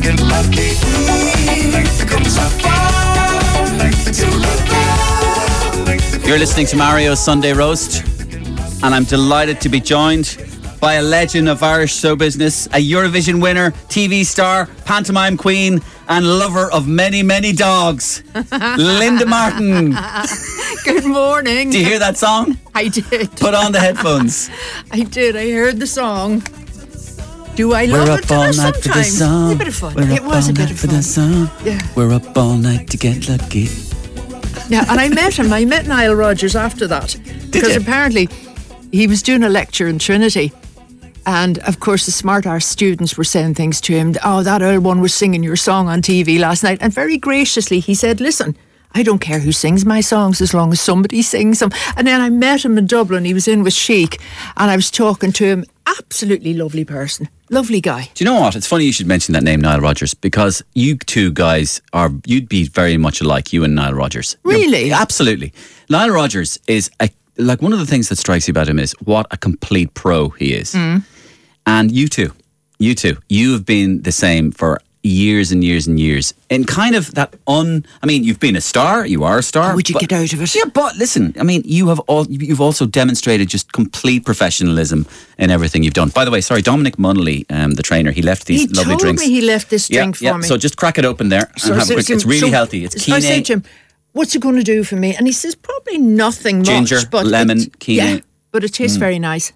get lucky. Come so far to love. You're listening to Mario's Sunday Roast, and I'm delighted to be joined by a legend of Irish show business, a Eurovision winner, TV star, pantomime queen, and lover of many, many dogs, Linda Martin. Good morning. Do you hear that song? I did. Put on the headphones. I did. I heard the song. Do I We're love up it? all night Sometimes. for the song. It's a bit of fun. We're It up was all a bit night of for fun. the song. Yeah. We're up all night to get lucky. Yeah, and I met him. I met Niall Rodgers after that. Because you? apparently he was doing a lecture in Trinity. And of course the smart arse students were saying things to him. Oh, that old one was singing your song on TV last night. And very graciously he said, listen, I don't care who sings my songs as long as somebody sings them. And then I met him in Dublin. He was in with Chic and I was talking to him. Absolutely lovely person. Lovely guy. Do you know what? It's funny you should mention that name, Niall Rodgers, because you two guys you'd be very much alike, you and Niall Rodgers. Really? Absolutely. Niall Rodgers is like one of the things that strikes you about him is what a complete pro he is. And you two, you've been the same for years and years and years. And kind of that you've been a star, you are a star. How would you get out of it? Yeah, but listen, I mean, you've also demonstrated just complete professionalism in everything you've done. By the way, sorry, Dominic Munnelly, the trainer, he left these lovely drinks. He told me he left this drink for me. So just crack it open there and have a quick. It's really healthy. It's I said to him, what's it going to do for me? And he says, probably nothing ginger, much. But lemon, quinoa. Yeah, but it tastes very nice.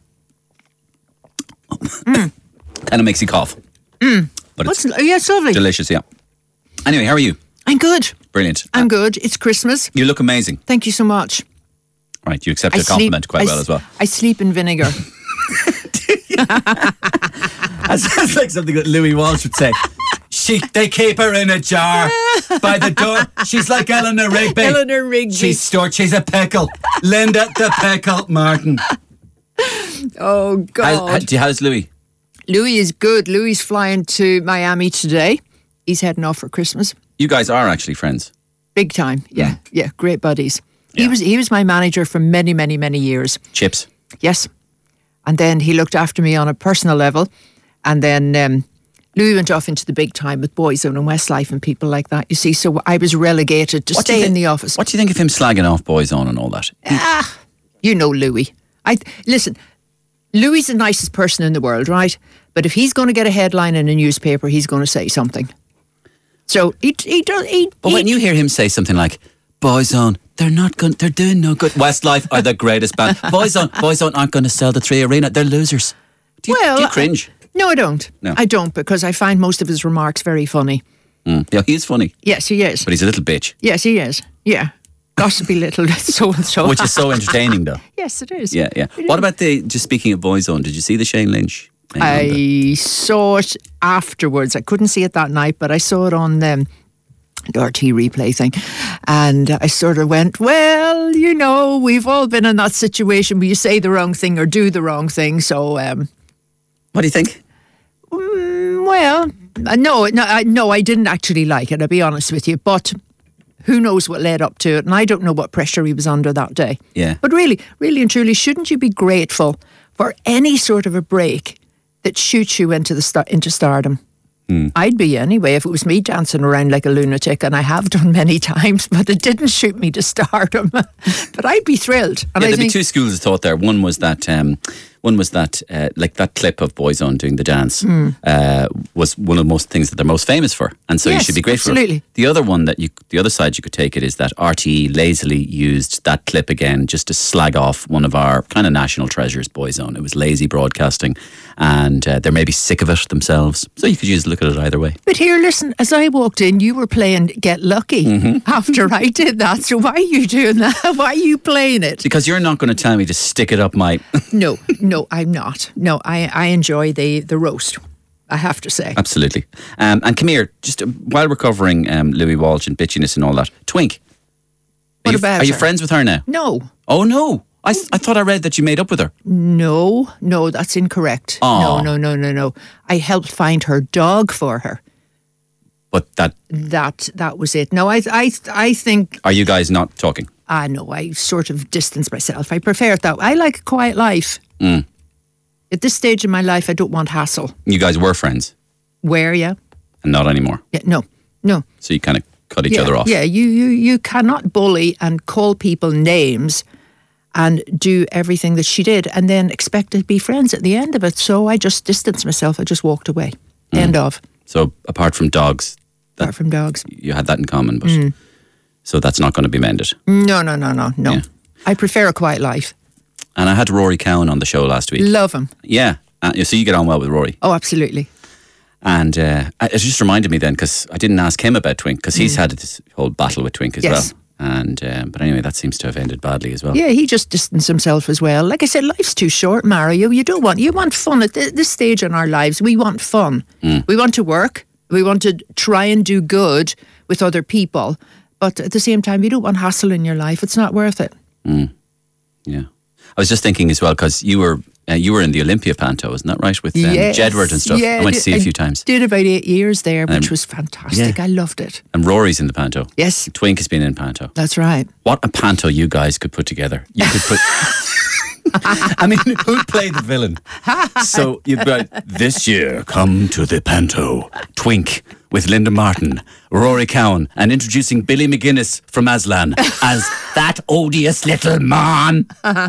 Kind of makes you cough. But it's lovely. Delicious, yeah. Anyway, how are you? I'm good. Brilliant. I'm good. It's Christmas. You look amazing. Thank you so much. Right, you accepted a compliment quite well as well. I sleep in vinegar. That sounds like something that Louis Walsh would say. They keep her in a jar by the door. She's like Eleanor Rigby. Eleanor Rigby. She's a pickle. Linda the Pickle Martin. Oh, God. How's Louis? Louis is good. Louis is flying to Miami today. He's heading off for Christmas. You guys are actually friends. Big time. Yeah. Yeah. Great buddies. Yeah. He was my manager for many, many, many years. Chips. Yes. And then he looked after me on a personal level. And then Louis went off into the big time with Boyzone and Westlife and people like that, you see. So I was relegated to stay in the office. What do you think of him slagging off Boyzone and all that? You know Louis. Listen, Louis is the nicest person in the world, right? But if he's going to get a headline in a newspaper, he's going to say something. So he does. But when you hear him say something like, Boyzone, they're doing no good. Westlife are the greatest band. Boyzone aren't going to sell the 3 Arena. They're losers. Do you cringe? No, I don't. No. I don't, because I find most of his remarks very funny. Yeah, he's funny. Yes, he is. But he's a little bitch. Yes, he is. Yeah. Gossipy little so-and-so. Which is so entertaining, though. Yes, it is. Yeah. What about just speaking of Boyzone, did you see the Shane Lynch? I saw it afterwards. I couldn't see it that night, but I saw it on the RT replay thing. And I sort of went, well, we've all been in that situation where you say the wrong thing or do the wrong thing. So, what do you think? No, I didn't actually like it, I'll be honest with you. But who knows what led up to it? And I don't know what pressure he was under that day. Yeah. But really and truly, shouldn't you be grateful for any sort of a break that shoots you into stardom? I'd be anyway if it was me dancing around like a lunatic, and I have done many times, but it didn't shoot me to stardom. But I'd be thrilled. And there'd be two schools of thought there. One was that like that clip of Boyzone doing the dance was one of the most things that they're most famous for, and so you should be grateful. Absolutely. The other one the other side you could take it is that RTE lazily used that clip again just to slag off one of our kind of national treasures, Boyzone. It was lazy broadcasting, and they're maybe sick of it themselves. So you could just look at it either way. But here, listen, as I walked in, you were playing Get Lucky after I did that. So why are you doing that? Why are you playing it? Because you're not going to tell me to stick it up my... No, I'm not. No, I enjoy the roast, I have to say. Absolutely. And come here, just while we're covering Louis Walsh and bitchiness and all that, Twink. What about her? Are you friends with her now? No. Oh, no. I thought I read that you made up with her. No, that's incorrect. Aww. No. I helped find her dog for her. But that was it. No, I think... Are you guys not talking? No, I sort of distance myself. I prefer it that way. I like a quiet life. At this stage in my life, I don't want hassle. You guys were friends? Where, yeah. And not anymore. Yeah, no. So you kind of cut each other off. Yeah, you cannot bully and call people names and do everything that she did and then expect to be friends at the end of it. So I just distanced myself. I just walked away. End of. So apart from dogs, Apart from dogs. you had that in common, but so that's not going to be mended. No. Yeah. I prefer a quiet life. And I had Rory Cowan on the show last week. Love him. Yeah. So you get on well with Rory. Oh, absolutely. And it just reminded me then, because I didn't ask him about Twink, because he's had this whole battle with Twink as Yes. well. And but anyway, that seems to have ended badly as well. Yeah, he just distanced himself as well. Like I said, life's too short, Mario. You want fun at this stage in our lives. We want fun. We want to work. We want to try and do good with other people. But at the same time, you don't want hassle in your life. It's not worth it. Yeah. I was just thinking as well, because you were in the Olympia Panto, isn't that right? With Yes. Jedward and stuff. Yeah, I went to see a few times. Did about 8 years there, which was fantastic. yeah. I loved it. And Rory's in the Panto. Yes, Twink has been in Panto. that's right. What a Panto you guys could put together. You could put... I mean, who'd play the villain? So you'd be like, this year, come to the Panto. Twink with Linda Martin, Rory Cowan, and introducing Billy McGuinness from Aslan as that odious little man.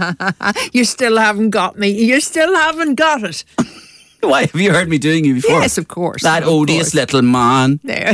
You still haven't got me. You still haven't got it. Why, have you heard me doing you before? Yes, of course. That of odious course. little man. There.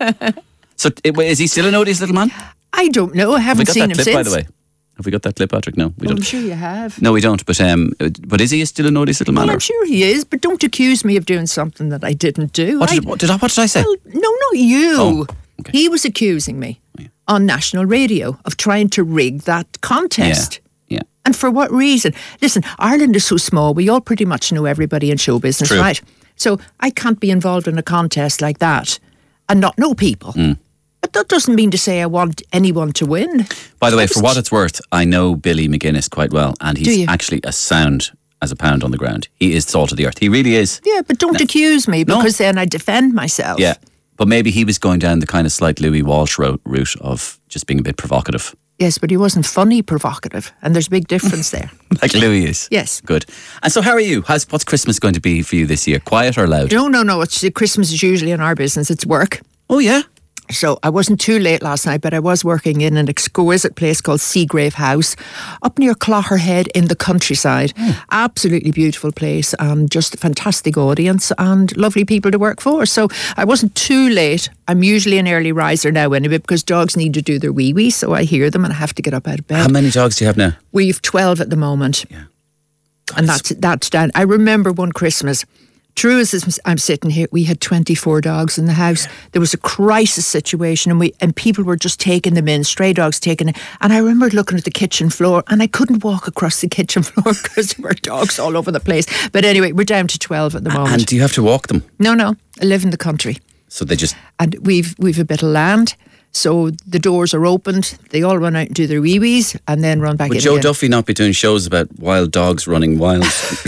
So is he still an odious little man? I don't know. I Have we haven't got seen that him clip, since. by the way? Have we got that clip, Patrick? No, we Well, I'm don't. sure you have. No, we don't. But is he still an odious little man? Well, or- I'm sure he is, but don't accuse me of doing something that I didn't do. What did I say? Well, no, not you. Oh, okay. He was accusing me on national radio of trying to rig that contest. Yeah. And for what reason? Listen, Ireland is so small, we all pretty much know everybody in show business, True. right? So I can't be involved in a contest like that and not know people. But that doesn't mean to say I want anyone to win. By the way, for what it's worth, I know Billy McGuinness quite well, and Do he's you? actually as sound as a pound on the ground. He is salt of the earth. He really is. Yeah, but don't accuse me No. because then I defend myself. Yeah. But maybe he was going down the kind of slight Louis Walsh route of just being a bit provocative. Yes, but he wasn't funny provocative, and there's a big difference there. Like Louis is. Yes. Good. And so how are you? What's Christmas going to be for you this year? Quiet or loud? No. It's Christmas is usually in our business. It's work. Oh, yeah. So I wasn't too late last night, but I was working in an exquisite place called Seagrave House up near Clogherhead in the countryside. Absolutely beautiful place and just a fantastic audience and lovely people to work for. So I wasn't too late. I'm usually an early riser now anyway because dogs need to do their wee-wee, so I hear them and I have to get up out of bed. How many dogs do you have now? We've 12 at the moment. Yeah. And that's down. I remember one Christmas, true as I'm sitting here, we had 24 dogs in the house. There was a crisis situation and people were just taking them in, stray dogs taking it. And I remember looking at the kitchen floor and I couldn't walk across the kitchen floor because there were dogs all over the place. But anyway, we're down to 12 at the moment. And do you have to walk them? No, I live in the country. So they just... And we've a bit of land. So the doors are opened. They all run out and do their wee-wees and then run back Would in Joe again. Duffy not be doing shows about wild dogs running wild?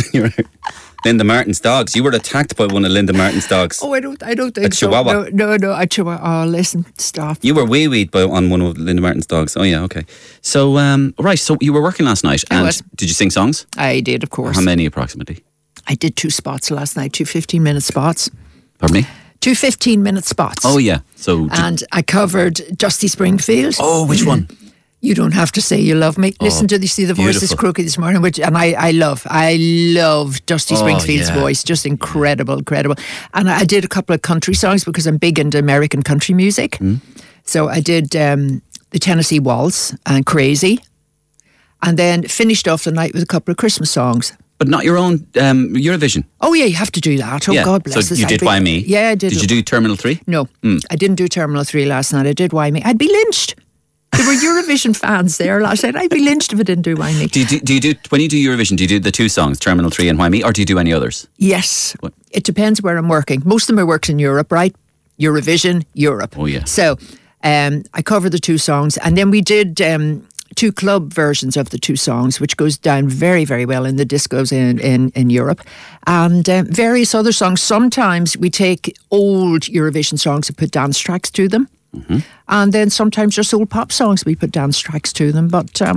Linda Martin's dogs. You were attacked by one of Linda Martin's dogs. Oh, I don't think A so. Chihuahua. No, a Chihuahua. Oh, listen, stop. You were wee-weed on one of Linda Martin's dogs. Oh, yeah, okay. So, right, so you were working last night. I And was. did you sing songs? I did, of course. How many approximately? I did 2 spots last night, 2 15-minute spots. Pardon me? 2 15-minute spots. Oh, yeah. So, And I covered Dusty Springfield. oh, which one? You don't have to say you love me. Listen to see the voice is beautiful. crooked this morning, and I love Dusty Springfield's yeah. voice, just incredible. And I did a couple of country songs because I'm big into American country music. So I did the Tennessee Waltz and Crazy, and then finished off the night with a couple of Christmas songs. But not your own Eurovision? Oh yeah, you have to do that. Oh yeah. God bless So us. you did Why Me? Yeah, I did. Did you do Terminal 3? No, I didn't do Terminal 3 last night. I did Why Me. I'd be lynched. There were Eurovision fans there last night. I'd be lynched if I didn't do Why Me. Do you do when you do Eurovision, do you do the 2 songs, Terminal 3 and Why Me, or do you do any others? Yes. What? It depends where I'm working. Most of my work's in Europe, right? Eurovision, Europe. Oh, yeah. So I covered the 2 songs and then we did 2 club versions of the 2 songs, which goes down very, very well in the discos in Europe. And various other songs. Sometimes we take old Eurovision songs and put dance tracks to them. And then sometimes just old pop songs, we put dance tracks to them. But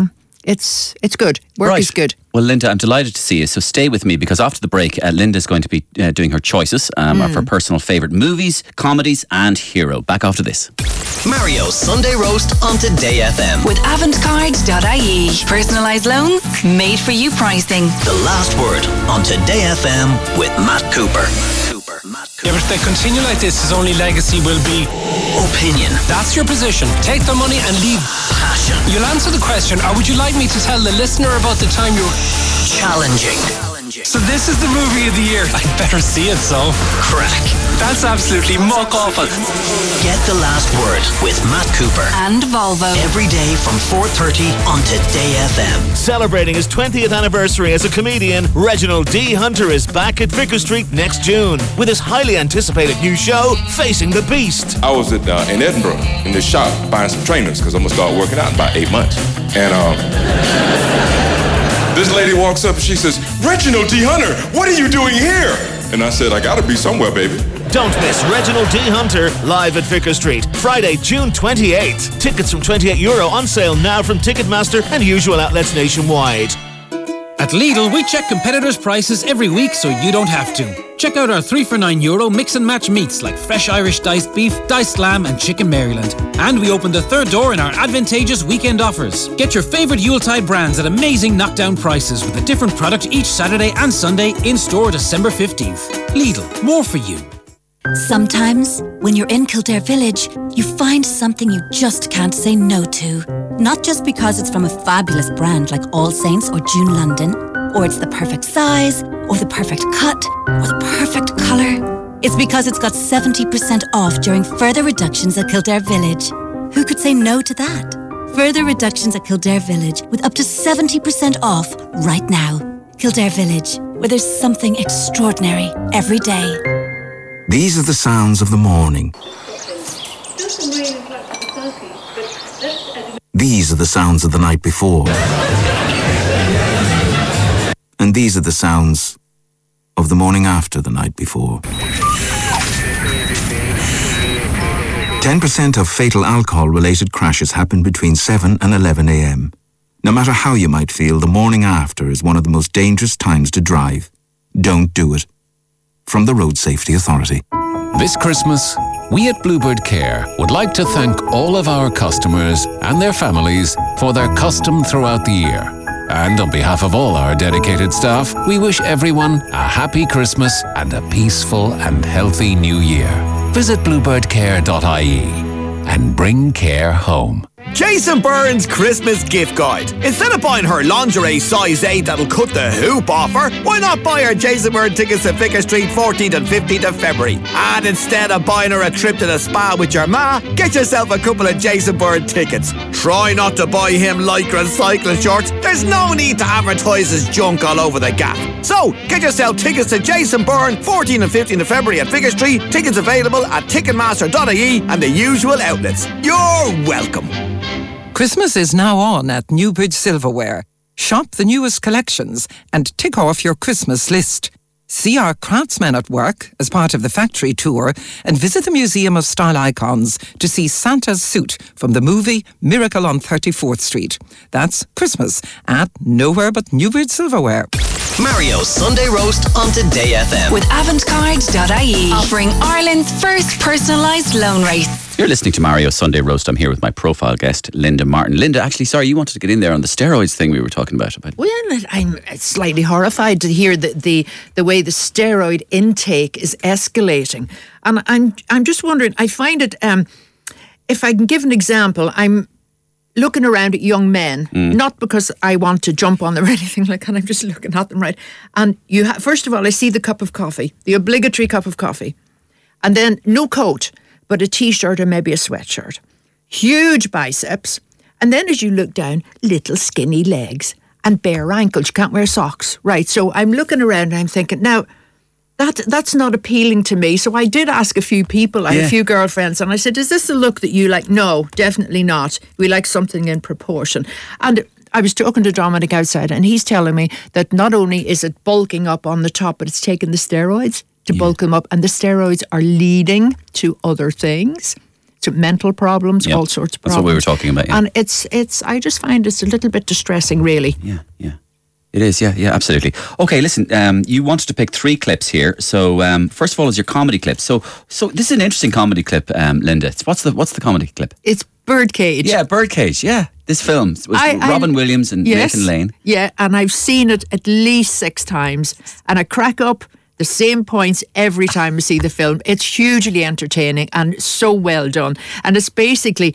it's good. Work is good. Well, Linda, I'm delighted to see you. So stay with me because after the break, Linda's going to be doing her choices of her personal favourite movies, comedies and hero. Back after this. Mario's Sunday Roast on Today FM. With avantcard.ie. Personalised loans, made for you pricing. The last word on Today FM with Matt Cooper. Yeah, but if they continue like this, his only legacy will be Opinion. that's your position. Take the money and leave. Passion. You'll answer the question, or would you like me to tell the listener about the time you were... Challenging. So this is the movie of the year. I'd better see it, so. Crack. That's absolutely muck awful. Get the last word with Matt Cooper. And Volvo. Every day from 4:30 on Today FM. Celebrating his 20th anniversary as a comedian, Reginald D. Hunter is back at Vicar Street next June with his highly anticipated new show, Facing the Beast. I was in Edinburgh in the shop buying some trainers because I'm going to start working out in about 8 months. And this lady walks up and she says, "Reginald D. Hunter, what are you doing here?" And I said, "I got to be somewhere, baby." Don't miss Reginald D. Hunter live at Vicar Street, Friday, June 28th. Tickets from €28 on sale now from Ticketmaster and usual outlets nationwide. At Lidl, we check competitors' prices every week so you don't have to. Check out our 3 for €9 mix and match meats like fresh Irish diced beef, diced lamb and chicken Maryland. And we opened the third door in our advantageous weekend offers. Get your favourite Yuletide brands at amazing knockdown prices with a different product each Saturday and Sunday in store December 15th. Lidl, more for you. Sometimes, when you're in Kildare Village, you find something you just can't say no to. Not just because it's from a fabulous brand like All Saints or June London, or it's the perfect size, or the perfect cut, or the perfect colour. It's because it's got 70% off during further reductions at Kildare Village. Who could say no to that? Further reductions at Kildare Village with up to 70% off right now. Kildare Village, where there's something extraordinary every day. These are the sounds of the morning. These are the sounds of the night before. And these are the sounds of the morning after the night before. 10% of fatal alcohol-related crashes happen between 7 and 11 a.m. No matter how you might feel, the morning after is one of the most dangerous times to drive. Don't do it. From the Road Safety Authority. This Christmas, we at Bluebird Care would like to thank all of our customers and their families for their custom throughout the year. And on behalf of all our dedicated staff, we wish everyone a happy Christmas and a peaceful and healthy new year. Visit bluebirdcare.ie and bring care home. Jason Byrne's Christmas gift guide. Instead of buying her lingerie size 8 that'll cut the hoop off her, why not buy her Jason Byrne tickets to Vicar Street 14th and 15th of February? And instead of buying her a trip to the spa with your ma, get yourself a couple of Jason Byrne tickets. Try not to buy him Lycra and cycling shorts. There's no need to advertise his junk all over the gaff. So, get yourself tickets to Jason Byrne 14th and 15th of February at Vicar Street. Tickets available at ticketmaster.ie and the usual outlets. You're welcome. Christmas is now on at Newbridge Silverware. Shop the newest collections and tick off your Christmas list. See our craftsmen at work as part of the factory tour and visit the Museum of Style Icons to see Santa's suit from the movie Miracle on 34th Street. That's Christmas at nowhere but Newbridge Silverware. Mario's Sunday Roast on Today FM. With avantcard.ie. Offering Ireland's first personalised loan rate. You're listening to Mario's Sunday Roast. I'm here with my profile guest, Linda Martin. Linda, actually, sorry, you wanted to get in there on the steroids thing we were talking about. Well, I'm slightly horrified to hear the way the steroid intake is escalating. And I'm just wondering, I find it, if I can give an example, I'm looking around at young men, not because I want to jump on them or anything like that, I'm just looking at them, right? And first of all, I see the cup of coffee, the obligatory cup of coffee. And then no coat, but a t-shirt or maybe a sweatshirt. Huge biceps. And then as you look down, little skinny legs and bare ankles. You can't wear socks. Right, so I'm looking around and I'm thinking, now, that's not appealing to me. So I did ask a few people, I had a few girlfriends, and I said, is this the look that you like? No, definitely not. We like something in proportion. And I was talking to Dominic outside, and he's telling me that not only is it bulking up on the top, but it's taking the steroids to bulk them up, and the steroids are leading to other things. to mental problems, Yeah. all sorts of That's problems. what we were talking about, yeah. And it's. I just find it's a little bit distressing, really. Yeah. It is, yeah, absolutely. Okay, listen, you wanted to pick 3 clips here. So, first of all, is your comedy clip. So this is an interesting comedy clip, Linda. What's the comedy clip? It's Birdcage. Yeah, Birdcage. Yeah, this film was Robin Williams and yes, Nathan Lane. Yeah, and I've seen it at least 6 times, and I crack up the same points every time I see the film. It's hugely entertaining and so well done. And it's basically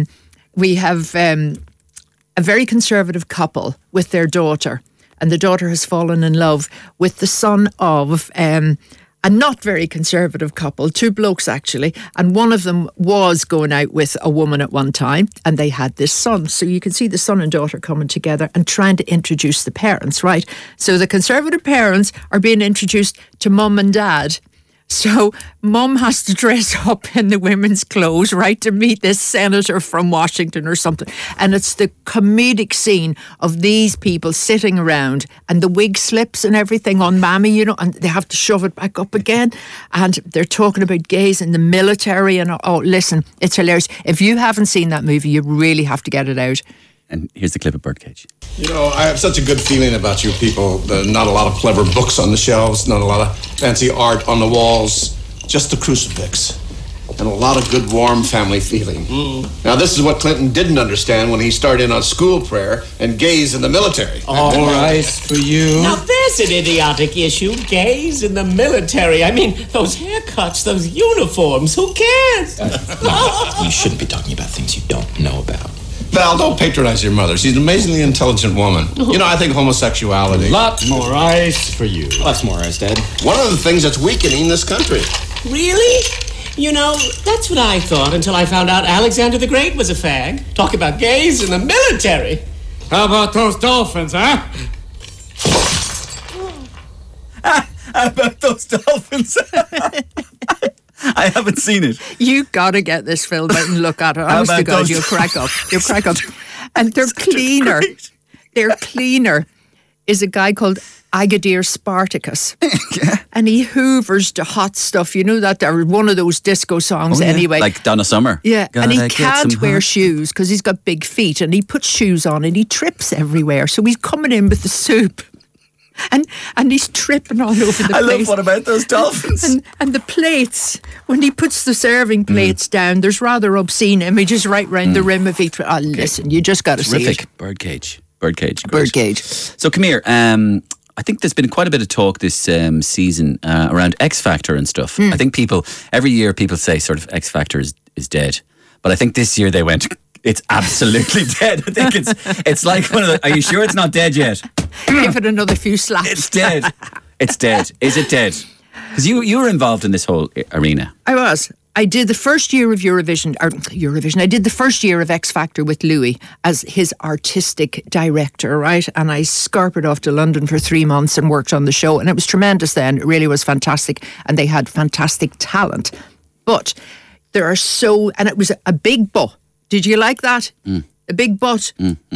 we have a very conservative couple with their daughter. And the daughter has fallen in love with the son of a not very conservative couple, 2 blokes actually. And one of them was going out with a woman at one time, and they had this son. So you can see the son and daughter coming together and trying to introduce the parents, right? So the conservative parents are being introduced to mum and dad. So mum has to dress up in the women's clothes, right, to meet this senator from Washington or something. And it's the comedic scene of these people sitting around and the wig slips and everything on Mammy, you know, and they have to shove it back up again. And they're talking about gays in the military. And oh, listen, it's hilarious. If you haven't seen that movie, you really have to get it out. And here's the clip of Birdcage. You know, I have such a good feeling about you people. Not a lot of clever books on the shelves, not a lot of fancy art on the walls, just a crucifix. And a lot of good, warm family feeling. Now, this is what Clinton didn't understand when he started in on school prayer and gays in the military. All right for you. Now, there's an idiotic issue. Gays in the military. I mean, those haircuts, those uniforms. Who cares? You shouldn't be talking about things you don't know about. Val, don't patronize your mother. She's an amazingly intelligent woman. You know, I think homosexuality... Lot more ice for you. Lots more ice, Dad. One of the things that's weakening this country. Really? You know, that's what I thought until I found out Alexander the Great was a fag. Talk about gays in the military. How about those dolphins, huh? How about those dolphins? I haven't seen it. You gotta get this film out and look at it. Honest to God, you'll crack up. You'll crack up. And their cleaner, their cleaner is a guy called Agadir Spartacus. And he hoovers the hot stuff. You know that they're one of those disco songs anyway. Like Donna Summer. Yeah, and he Gotta get can't some wear hot- shoes because he's got big feet, and he puts shoes on and he trips everywhere. So he's coming in with the soup. And he's tripping all over the place. I love what about those dolphins? And the plates, when he puts the serving plates down, there's rather obscene images right round the rim of each. Oh, listen, you just got to see Terrific. it. Birdcage. Great. Birdcage. So come here. I think there's been quite a bit of talk this season around X Factor and stuff. I think every year people say sort of X Factor is dead. But I think this year they went, it's absolutely dead. I think it's like one of the, are you sure it's not dead yet? Give it another few slaps. It's dead. It's dead. Is it dead? Because you were involved in this whole arena. I was. I did the first year of Eurovision. I did the first year of X Factor with Louis as his artistic director, right? And I scarpered off to London for 3 months and worked on the show. And it was tremendous then. It really was fantastic. And they had fantastic talent. But there are and it was a big butt. Did you like that? A big butt.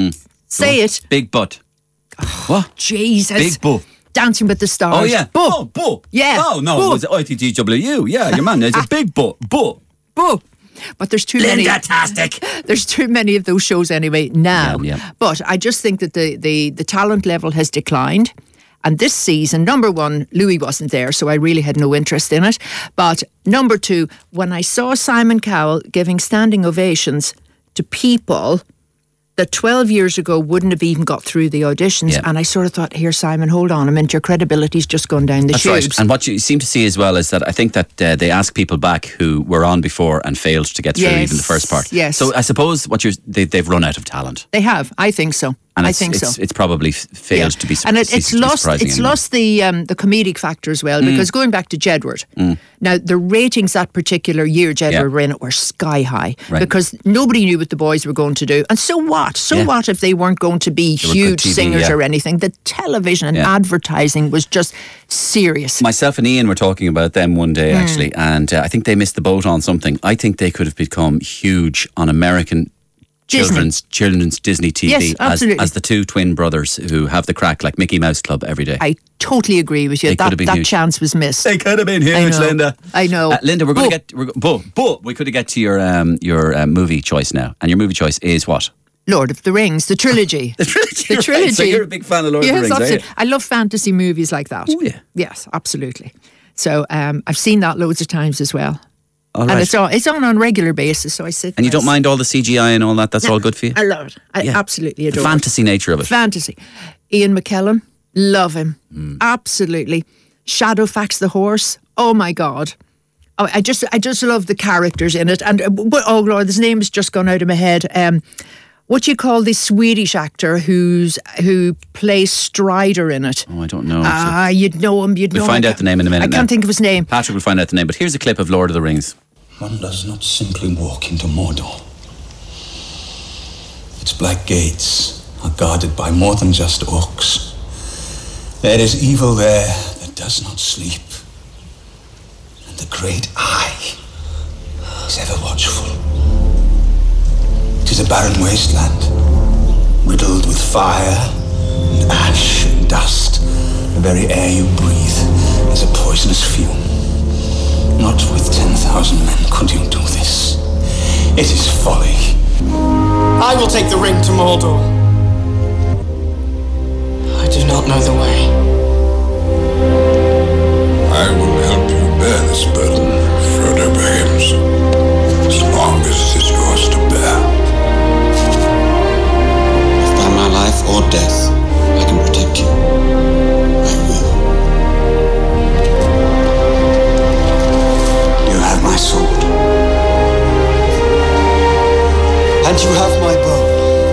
Say it. Big butt. What? Jesus. Big butt. Dancing with the Stars. Oh, yeah. Buh. Buh. Yeah. Oh, no, Buh. it was ITTW. Yeah, your man. There's a big butt. Buh. Buh. But there's too many. Linda-tastic. There's too many of those shows anyway now. Yeah. But I just think that the talent level has declined. And this season, number one, Louis wasn't there, so I really had no interest in it. But number two, when I saw Simon Cowell giving standing ovations to people that 12 years ago wouldn't have even got through the auditions, and I sort of thought, here, Simon, hold on a minute, your credibility's just gone down the That's tubes. right. And what you seem to see as well is that I think that they ask people back who were on before and failed to get through even the first part. Yes. So I suppose they've run out of talent. They have, I think so. And I think so. It's probably failed to be and it's lost the comedic factor as well, because going back to Jedward, now the ratings that particular year Jedward were in it were sky high, because nobody knew what the boys were going to do. And so what? What if they weren't going to be huge singers or anything? The television and advertising was just serious. Myself and Ian were talking about them one day actually, and I think they missed the boat on something. I think they could have become huge on American children's Disney TV Yes, absolutely. as the two twin brothers who have the crack like Mickey Mouse Club every day. I totally agree with you. They could have been That huge. chance was missed. They could have been huge, Linda. I know. Linda, we're going to get, but we could get to your movie choice now, and your movie choice is what? Lord of the Rings, the trilogy. The trilogy. The Right. trilogy. So you're a big fan of Lord of the Rings, are you? Absolutely. I love fantasy movies like that. Oh, yeah. Yes, absolutely. So I've seen that loads of times as well. All And right. it's on a regular basis, so I sit. And you don't mind all the CGI and all that? That's all good for you? I love it. I absolutely The adore it. fantasy nature of it. Fantasy. Ian McKellen, love him. Hmm. Absolutely. Shadowfax the horse. Oh my God. Oh, I just love the characters in it. And oh Lord, his name has just gone out of my head. What do you call this Swedish actor who plays Strider in it? Oh, I don't know. You'd know him. We'll find out the name in a minute. I can't think of his name. Patrick will find out the name, but here's a clip of Lord of the Rings. One does not simply walk into Mordor. Its black gates are guarded by more than just orcs. There is evil there that does not sleep. And the great Eye is ever watchful. It is a barren wasteland, riddled with fire and ash and dust. The very air you breathe is a poisonous fume. Not with 10,000 men could you do this. It is folly. I will take the ring to Mordor. I do not know the way. I will help you bear this burden, Frodo Baggins, as long as it is yours to bear. If by my life or death I can protect you, I will. You have my sword. And you have my bow.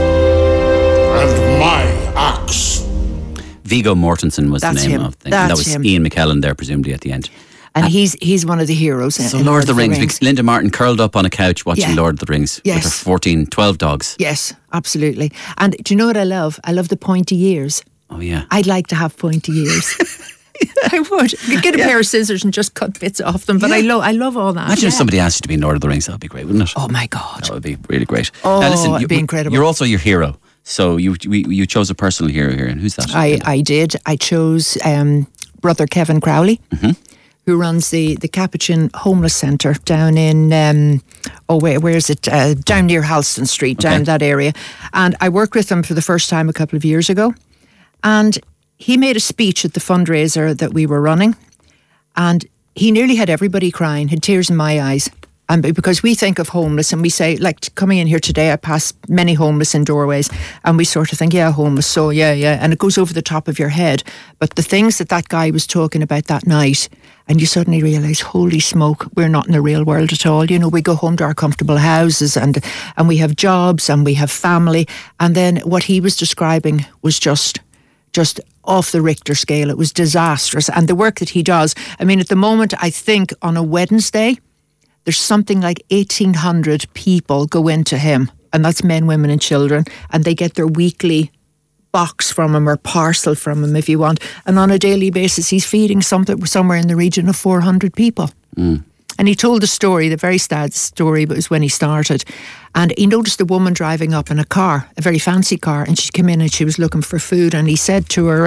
And my axe. Viggo Mortensen was That's the name him. of the thing. That's That was him. Ian McKellen there, presumably, at the end. And he's one of the heroes in So Lord of the Rings, because Linda Martin curled up on a couch watching Yeah. Lord of the Rings with Yes. her 12 dogs. Yes, absolutely. And do you know what I love? I love the pointy ears. Oh, yeah. I'd like to have pointy ears. I would. You'd get a pair of scissors and just cut bits off them. But I love all that. Imagine if Yeah. somebody asked you to be in Lord of the Rings. That would be great, wouldn't it? Oh, my God. That would be really great. Oh, it'd you- be incredible. You're also your hero. So you chose a personal hero here. And who's that? I did. I chose Brother Kevin Crowley, who runs the Capuchin Homeless Centre down in, where is it? Down near Halston Street, down that area. And I worked with him for the first time a couple of years ago. And he made a speech at the fundraiser that we were running. And he nearly had everybody crying, had tears in my eyes. And because we think of homeless and we say, like coming in here today, I pass many homeless in doorways and we sort of think, yeah, homeless, so yeah. And it goes over the top of your head. But the things that guy was talking about that night, and you suddenly realise, holy smoke, we're not in the real world at all. You know, we go home to our comfortable houses and we have jobs and we have family. And then what he was describing was just off the Richter scale. It was disastrous. And the work that he does, I mean, at the moment, I think on a Wednesday, there's something like 1,800 people go into him, and that's men, women and children, and they get their weekly box from him or parcel from him, if you want. And on a daily basis, he's feeding somewhere in the region of 400 people. And he told a story, the very sad story, but it was when he started. And he noticed a woman driving up in a car, a very fancy car, and she came in and she was looking for food. And he said to her,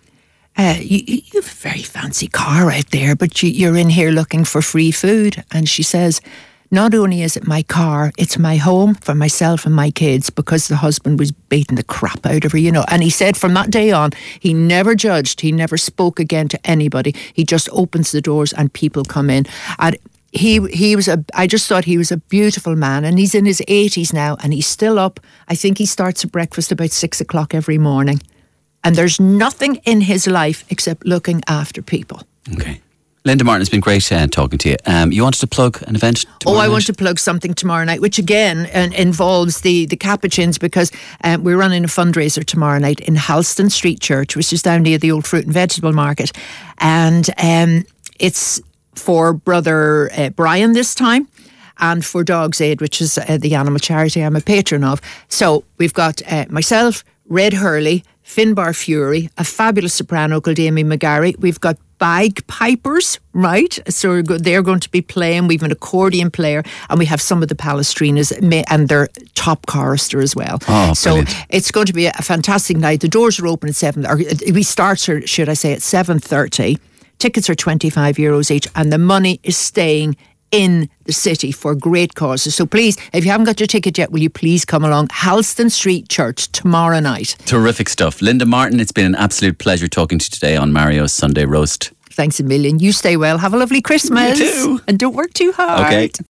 you have a very fancy car out there, but you're in here looking for free food. And she says, not only is it my car, it's my home for myself and my kids, because the husband was beating the crap out of her, you know. And he said from that day on, he never judged, he never spoke again to anybody. He just opens the doors and people come in. And I just thought he was a beautiful man, and he's in his 80s now and he's still up. I think he starts at breakfast about 6 o'clock every morning. And there's nothing in his life except looking after people. Okay. Linda Martin, it's been great talking to you. You wanted to plug an event tomorrow I night? want to plug something tomorrow night, which again involves the Capuchins, because we're running a fundraiser tomorrow night in Halston Street Church, which is down near the old fruit and vegetable market. And it's for Brother Brian this time, and for Dogs Aid, which is the animal charity I'm a patron of. So we've got myself, Red Hurley, Finbar Fury, a fabulous soprano called Amy McGarry. We've got bagpipers, right? So they're going to be playing. We have an accordion player, and we have some of the Palestrinas and their top chorister as well. Oh, so brilliant. it's going to be a fantastic night. The doors are open at 7, or we start, should I say, at 7:30. Tickets are €25 each, and the money is staying in the city for great causes. So please, if you haven't got your ticket yet, will you please come along? Halston Street Church tomorrow night. Terrific stuff. Linda Martin, it's been an absolute pleasure talking to you today on Mario's Sunday Roast. Thanks a million. You stay well. Have a lovely Christmas. You too. And don't work too hard. Okay.